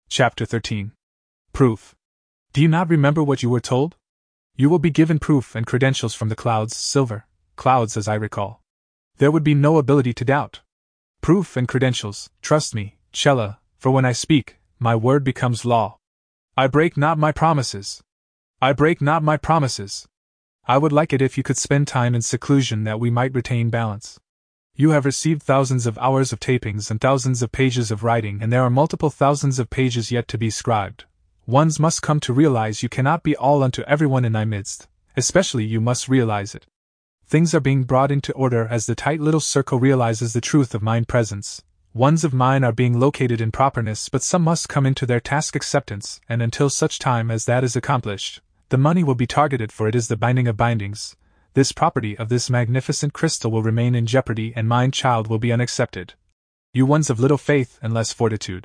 Chapter 13. Proof. Do you not remember what you were told? You will be given proof and credentials from the clouds, silver, clouds as I recall. There would be no ability to doubt. Proof and credentials, trust me, Chella, for when I speak, my word becomes law. I break not my promises. I break not my promises. I would like it if you could spend time in seclusion that we might retain balance. You have received thousands of hours of tapings and thousands of pages of writing, and there are multiple thousands of pages yet to be scribed. Ones must come to realize you cannot be all unto everyone in thy midst, especially you must realize it. Things are being brought into order as the tight little circle realizes the truth of mine presence. Ones of mine are being located in properness, but some must come into their task acceptance, and until such time as that is accomplished, the money will be targeted, for it is the binding of bindings. This property of this magnificent crystal will remain in jeopardy, and mine child will be unaccepted. You ones of little faith and less fortitude.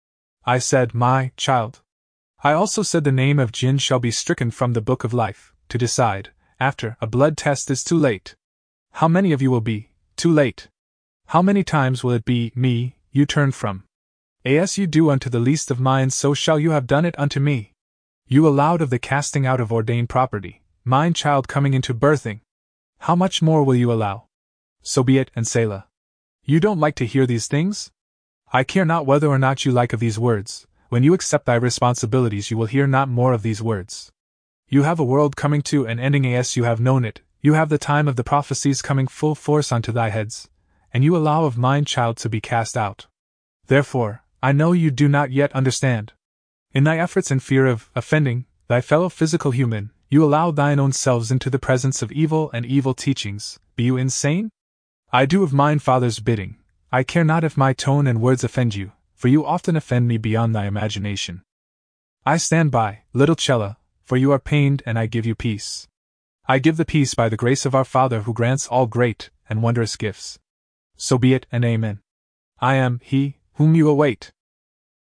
I said, my child. I also said the name of Jinn shall be stricken from the book of life. To decide, after a blood test is too late. How many of you will be too late? How many times will it be me you turn from? As you do unto the least of mine, so shall you have done it unto me. You allowed of the casting out of ordained property, mine child coming into birthing. How much more will you allow? So be it, and Selah. You don't like to hear these things? I care not whether or not you like of these words. When you accept thy responsibilities, you will hear not more of these words. You have a world coming to an ending, as you have known it. You have the time of the prophecies coming full force onto thy heads, and you allow of mine child to be cast out. Therefore, I know you do not yet understand. In thy efforts and fear of offending thy fellow physical human, you allow thine own selves into the presence of evil and evil teachings. Be you insane? I do of mine Father's bidding. I care not if my tone and words offend you, for you often offend me beyond thy imagination. I stand by, little Chella, for you are pained, and I give you peace. I give the peace by the grace of our Father who grants all great and wondrous gifts. So be it, and amen. I am he whom you await.